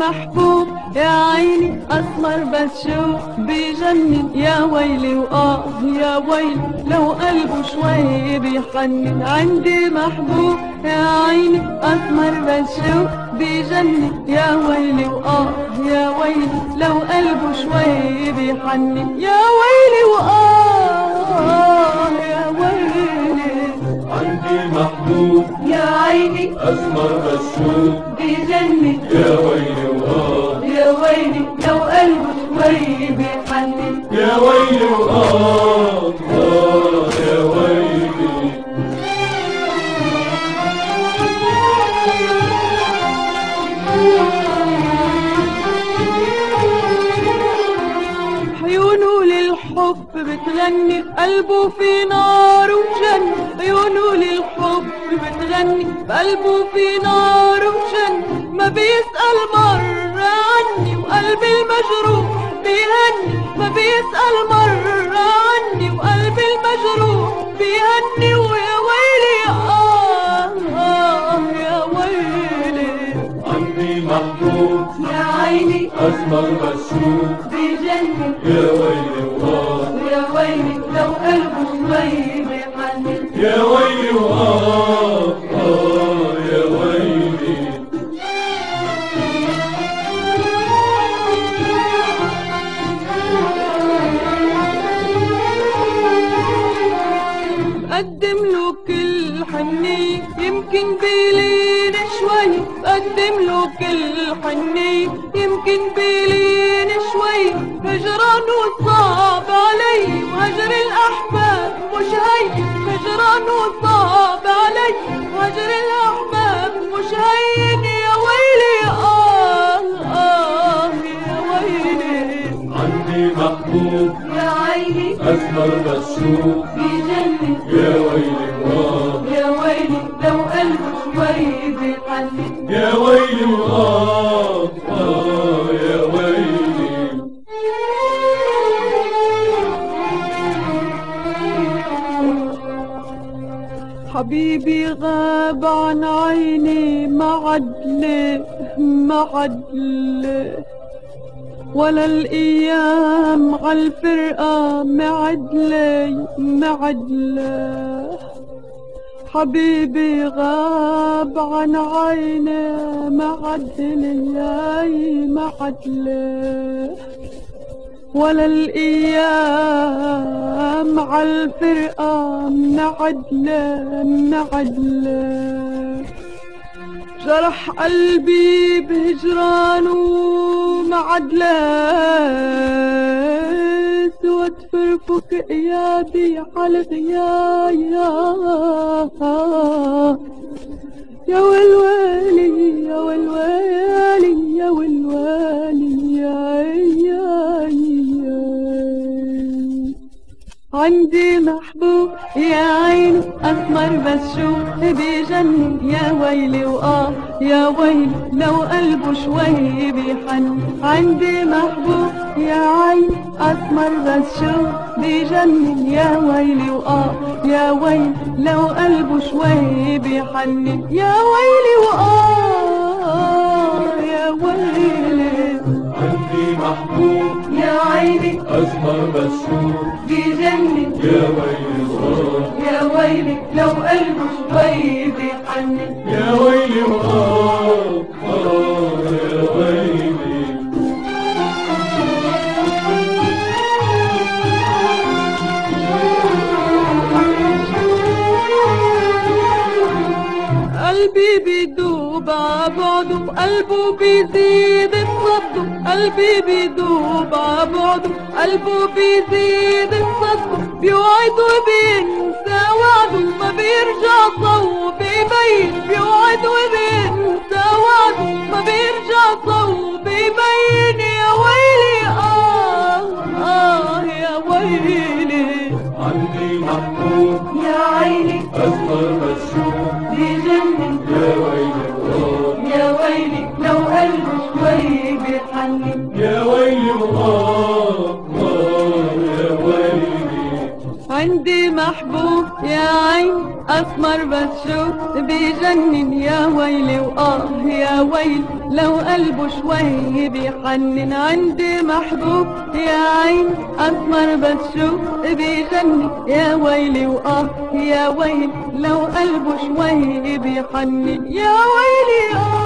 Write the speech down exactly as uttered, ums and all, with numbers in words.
محبوب يا عيني أسمر بتشوف بيجنن يا ويلي وآه يا ويلي لو قلبه شوي بيحنن. عندي محبوب يا عيني أسمر بتشوف بيجنن يا ويلي وآه يا ويلي لو قلبه شوي بيحنن. يا ويلي وآه يا ويلي. عندي محبوب يا عيني أسمر بشوف بيجنن يا ويلي وآه يا ويلي لو قلبه شوي بيحنن. يا ويلي وآه آه يا ويلي. عيونه للحب بتغني قلبه في نار وجن. عيونه للحب بتغني قلبه في نار وجن. ما بيسأل مرة عني وقلبي المجروح بيهني. ما بيسأل مرة عني وقلبي المجروح بيهني. ويا ويلي آه آه يا ويلي. عندي محبوب يا عيني أسمر بشوف بيجنن يا ويلي وآه يا ويلي لو قلبه شوي بيحنن. يا ويلي وآه آه يا ويلي. قدم له كل حنية يمكن بيلين شوي. قدم له كل حنية يمكن بيلين شوي. هجرانه صعب علي وهجر الأحباب مش هين. هجرانه صعب علي وهجر الأحباب مش هين. يا ويلي آه آه يا ويلي. عندي محبوب يا عيني أسمر بشوف بيجنن يا ويلي وآه يا ويلي لو قلبه شوي بيحنن. يا ويلي وآه آه يا ويلي. حبيبي غاب عن عيني ما عدله ما عدله. ولا الأيام عالفرقة معدلة معدلة. حبيبي غاب عن عيني معدلة ياي معدلة. ولا الأيام عالفرقة معدلة معدلة. جرح قلبي بهجرانه معدلة. سوى تفرفك ايادي عالغيايا. يا والوالي يا والوالي يا والوالي يا يا يا. عندي محبوب يا عيني أسمر بشوف بيجنن يا ويلي وآه يا ويلي لو قلبه شوي بيحن. عندي محبوب يا عيني أسمر بشوف بيجنن يا ويلي وآه يا ويلي لو قلبه شوي بيحنن. يا ويلي وآه يا ويلي. عندي محبوب يا عيني أسمر بشوف بيجنن يا ويلي وآه يا ويلي لو قلبه شوي بيحنن. يا ويلي وآه آه يا ويلي. قلبي بيدوب عبعده قلبه بيزيد الصده. قلبي بيدوب عبعده قلبه بيزيد الصده. بيوعد وبينسى وعده ما بيرجع صوب يبين. بيوعد وبينسى وعده ما بيرجع صوب يبين. يا ويلي آه آه يا ويلي. عندي محبوب يا عيني أسمر بشوف بيجنن يا ويلي وآه يا ويلي لو قلبه شوي بيحنن. يا ويلي وآه آه يا ويلي. عندي محبوب يا عين اسمر بتشوف بيجنن يا ويلي واه يا ويلي لو قلبه شوي بيحنن عندي محبوب يا عين اسمر بتشوف بيجنن يا ويلي واه يا ويلي لو قلبه شوي بيحنن يا ويلي اه